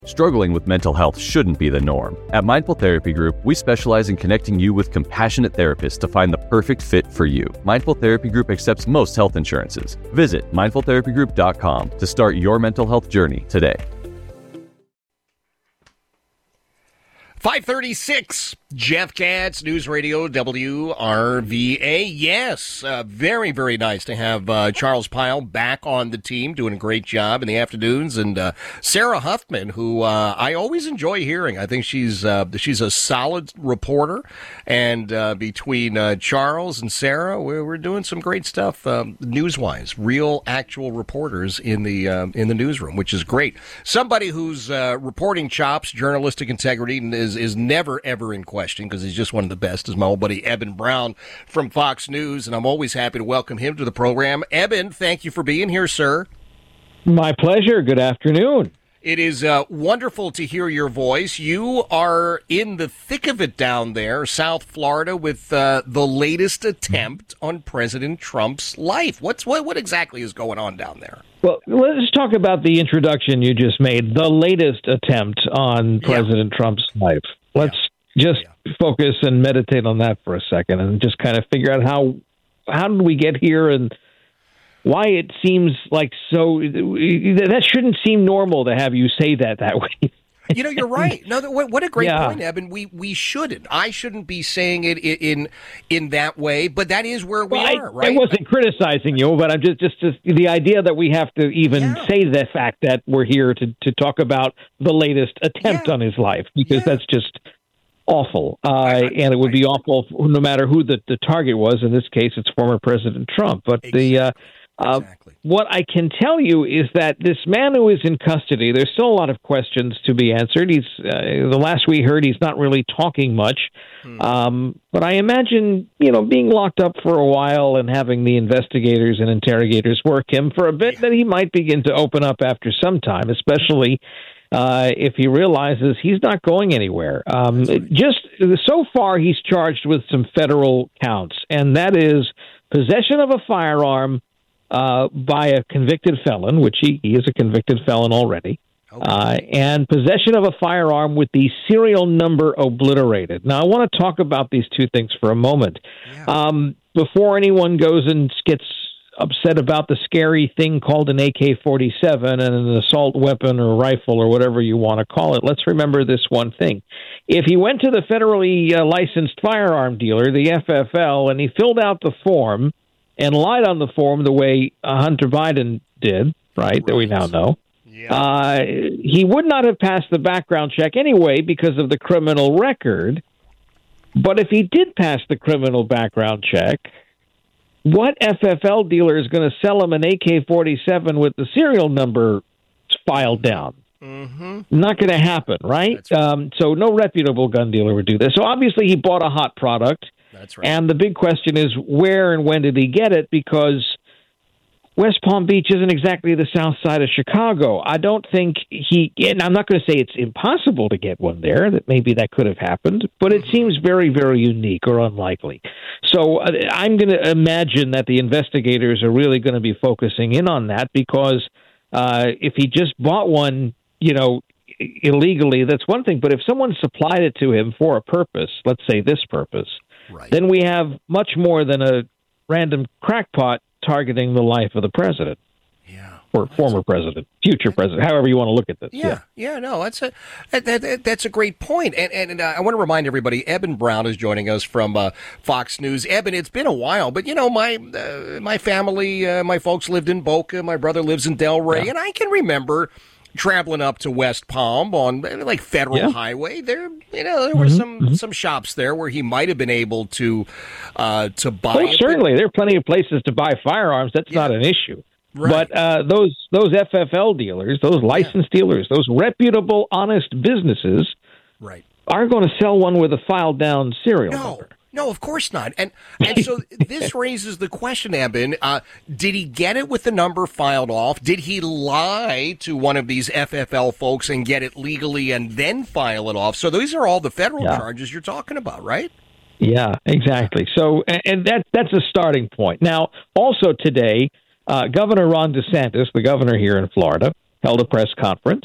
Struggling with mental health shouldn't be the norm. At Mindful Therapy Group, we specialize in connecting you with compassionate therapists to find the perfect fit for you. Mindful Therapy Group accepts most health insurances. Visit mindfultherapygroup.com to start your mental health journey today. 536, Jeff Katz, News Radio WRVA. Yes, very, very nice to have Charles Pyle back on the team, doing a great job in the afternoons, and Sarah Huffman, who I always enjoy hearing. I think she's a solid reporter, and between Charles and Sarah, we're doing some great stuff news-wise. Real, actual reporters in the newsroom, which is great. Somebody whose reporting chops, journalistic integrity is never, ever in question, because he's just one of the best, is my old buddy Eben Brown from Fox News, and I'm always happy to welcome him to the program. Eben, thank you for being here, sir. My pleasure. Good afternoon. It is wonderful to hear your voice. You are in the thick of it down there, South Florida, with the latest attempt on President Trump's life. What exactly is going on down there? Well, let's talk about the introduction you just made, the latest attempt on President Trump's life. Let's just focus and meditate on that for a second and just kind of figure out how did we get here and why it seems like that shouldn't seem normal to have you say that way. You know, you're right. No, what a great point, Eben. We shouldn't. I shouldn't be saying it in that way, but that is where we are, right? I wasn't criticizing you, but I'm just the idea that we have to even say the fact that we're here to talk about the latest attempt on his life, because that's just awful. And it would be awful no matter who the target was. In this case, it's former President Trump. But what I can tell you is that this man who is in custody, there's still a lot of questions to be answered. He's the last we heard, he's not really talking much. But I imagine, being locked up for a while and having the investigators and interrogators work him for a bit, that he might begin to open up after some time, especially if he realizes he's not going anywhere. Just so far, he's charged with some federal counts, and that is possession of a firearm by a convicted felon, which he is a convicted felon already, and possession of a firearm with the serial number obliterated. Now, I want to talk about these two things for a moment. Before anyone goes and gets upset about the scary thing called an AK-47 and an assault weapon or rifle or whatever you want to call it, let's remember this one thing. If he went to the federally licensed firearm dealer, the FFL, and he filled out the form and lied on the form the way Hunter Biden did, right, that we now know, he would not have passed the background check anyway because of the criminal record. But if he did pass the criminal background check, what FFL dealer is going to sell him an AK-47 with the serial number filed down? Not going to happen, right? So no reputable gun dealer would do this. So obviously he bought a hot product. That's right. And the big question is, where and when did he get it? Because West Palm Beach isn't exactly the south side of Chicago. I don't think and I'm not going to say it's impossible to get one there, that maybe that could have happened, but it seems very, very unique or unlikely. So I'm going to imagine that the investigators are really going to be focusing in on that, because if he just bought one, illegally, that's one thing. But if someone supplied it to him for a purpose, let's say this purpose, then we have much more than a random crackpot targeting the life of the president. Or former president, future president, however you want to look at this. That's a great point. And I want to remind everybody, Eben Brown is joining us from Fox News. Eben, it's been a while, but my family, my folks lived in Boca, my brother lives in Delray, and I can remember traveling up to West Palm on like Federal Highway. There were some shops there where he might have been able to buy. Oh, certainly, there are plenty of places to buy firearms. That's not an issue. Right. But those FFL dealers, those licensed dealers, those reputable, honest businesses, are going to sell one with a filed down serial number. No, of course not. And so this raises the question, Eben, did he get it with the number filed off? Did he lie to one of these FFL folks and get it legally and then file it off? So these are all the federal charges you're talking about, right? Yeah, exactly. So, and that's a starting point. Now, also today, Governor Ron DeSantis, the governor here in Florida, held a press conference,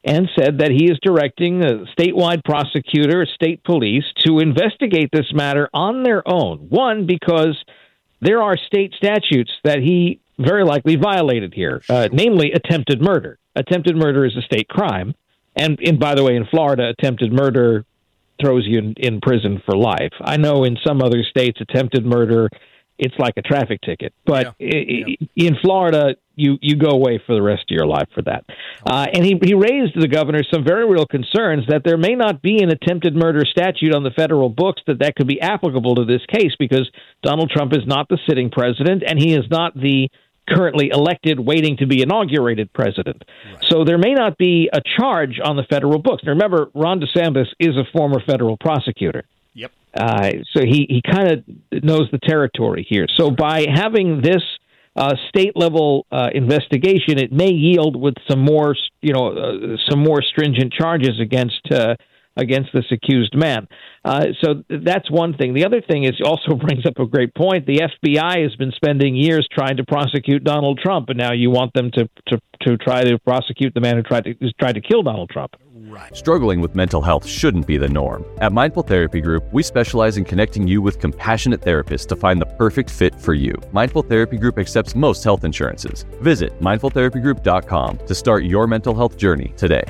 and said that he is directing a statewide prosecutor, state police, to investigate this matter on their own. One, because there are state statutes that he very likely violated here, namely attempted murder. Attempted murder is a state crime. And by the way, in Florida, attempted murder throws you in prison for life. I know in some other states, attempted murder, it's like a traffic ticket. But in Florida, you go away for the rest of your life for that. And he raised to the governor some very real concerns that there may not be an attempted murder statute on the federal books that could be applicable to this case, because Donald Trump is not the sitting president, and he is not the currently elected, waiting to be inaugurated president. Right. So there may not be a charge on the federal books. Now, remember, Ron DeSantis is a former federal prosecutor. Yep. So he kind of knows the territory here. So by having this state-level investigation, it may yield with some more stringent charges against this accused man. So that's one thing. The other thing is, also brings up a great point. The FBI has been spending years trying to prosecute Donald Trump, and now you want them to try to prosecute the man who tried to kill Donald Trump. Right. Struggling with mental health shouldn't be the norm. At Mindful Therapy Group, we specialize in connecting you with compassionate therapists to find the perfect fit for you. Mindful Therapy Group accepts most health insurances. Visit mindfultherapygroup.com to start your mental health journey today.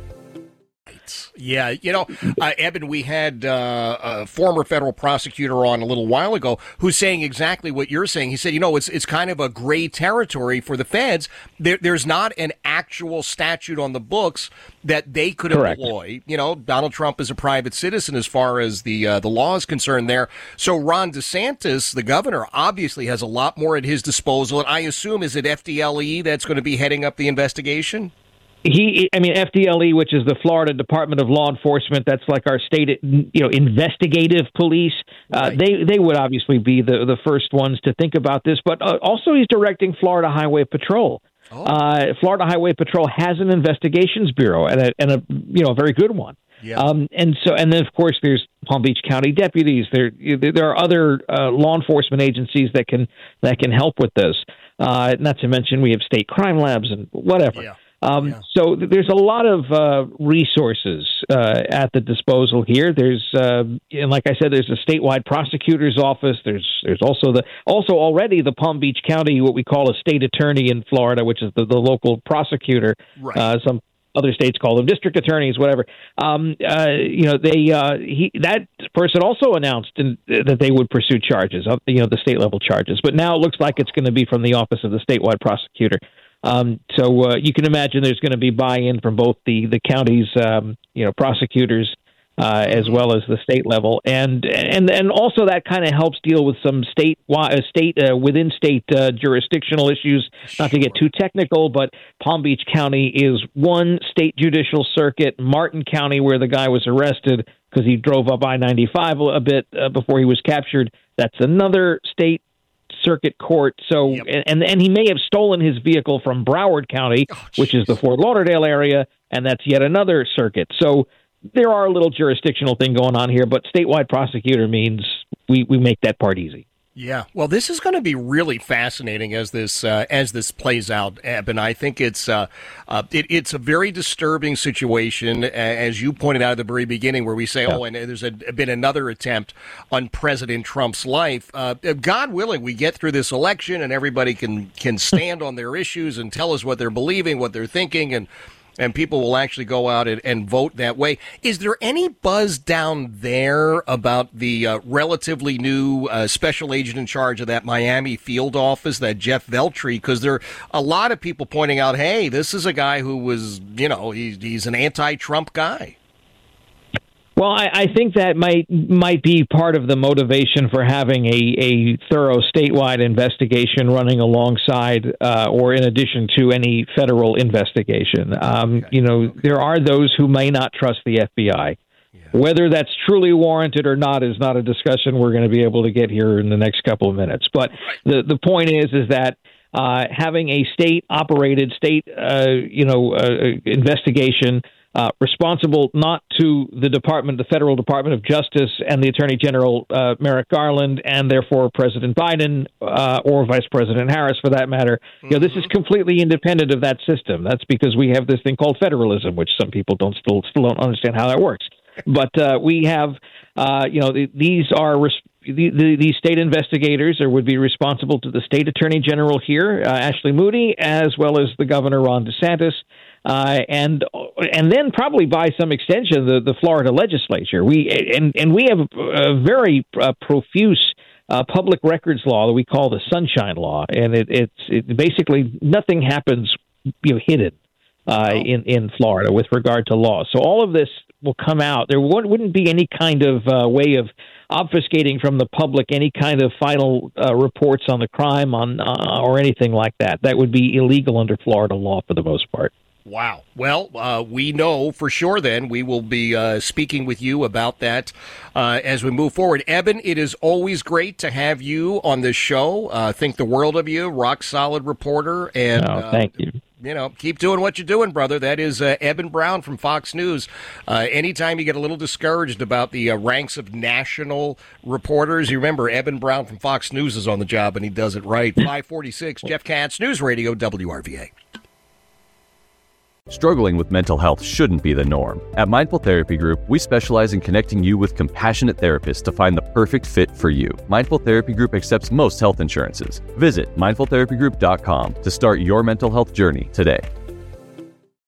Yeah, Eben, we had a former federal prosecutor on a little while ago who's saying exactly what you're saying. He said, it's kind of a gray territory for the feds. There's not an actual statute on the books that they could employ. Donald Trump is a private citizen as far as the law is concerned there. So Ron DeSantis, the governor, obviously has a lot more at his disposal. And I assume, is it FDLE that's going to be heading up the investigation? FDLE, which is the Florida Department of Law Enforcement, that's like our state, investigative police. Right. They would obviously be the first ones to think about this. But also, he's directing Florida Highway Patrol. Oh. Florida Highway Patrol has an investigations bureau and a very good one. Yeah. And then of course there's Palm Beach County deputies. There are other law enforcement agencies that can help with this. Not to mention we have state crime labs and whatever. Yeah. So there's a lot of resources at the disposal here. There's, and like I said, there's a statewide prosecutor's office. There's also already the Palm Beach County, what we call a state attorney in Florida, which is the local prosecutor. Right. Some other states call them district attorneys, whatever. That person also announced that they would pursue charges, the state level charges. But now it looks like it's going to be from the office of the statewide prosecutor. So you can imagine there's going to be buy-in from both the county's, prosecutors, as well as the state level, and also that kind of helps deal with some within state jurisdictional issues. Not to get too technical, but Palm Beach County is one state judicial circuit. Martin County, where the guy was arrested because he drove up I-95 a bit before he was captured, that's another state circuit court. So, yep. and he may have stolen his vehicle from Broward County, which is the Fort Lauderdale area, and that's yet another circuit. So there are a little jurisdictional thing going on here, but statewide prosecutor means we make that part easy. Yeah, well, this is going to be really fascinating as this plays out, Eb, and I think it's a very disturbing situation, as you pointed out at the very beginning, where we say, and there's been another attempt on President Trump's life. God willing, we get through this election, and everybody can stand on their issues and tell us what they're believing, what they're thinking, and people will actually go out and vote that way. Is there any buzz down there about the relatively new special agent in charge of that Miami field office, that Jeff Veltri? Because there are a lot of people pointing out, hey, this is a guy who was, he's an anti-Trump guy. Well, I think that might be part of the motivation for having a thorough statewide investigation running alongside or in addition to any federal investigation. There are those who may not trust the FBI. Yeah. Whether that's truly warranted or not is not a discussion we're going to be able to get here in the next couple of minutes. But the point is that having a state-operated, investigation responsible not to the Federal Department of Justice and the Attorney General Merrick Garland, and therefore President Biden or Vice President Harris, for that matter. This is completely independent of that system. That's because we have this thing called federalism, which some people still don't understand how that works. But we have, these are these state investigators would be responsible to the state attorney general here, Ashley Moody, as well as the governor, Ron DeSantis, and then probably by some extension the Florida legislature. We have a very profuse public records law that we call the Sunshine Law, and it's basically nothing happens hidden in Florida with regard to law. So all of this will come out. There wouldn't be any kind of way of obfuscating from the public any kind of final reports on the crime or anything like that. That would be illegal under Florida law for the most part. Wow. Well, we know for sure then we will be speaking with you about that as we move forward. Eben, it is always great to have you on this show. Think the world of you, rock solid reporter. And thank you. Keep doing what you're doing, brother. That is Eben Brown from Fox News. Anytime you get a little discouraged about the ranks of national reporters, you remember Eben Brown from Fox News is on the job, and he does it right. 546, Jeff Katz, News Radio, WRVA. Struggling with mental health shouldn't be the norm. At Mindful Therapy Group, we specialize in connecting you with compassionate therapists to find the perfect fit for you. Mindful Therapy Group accepts most health insurances. Visit mindfultherapygroup.com to start your mental health journey today.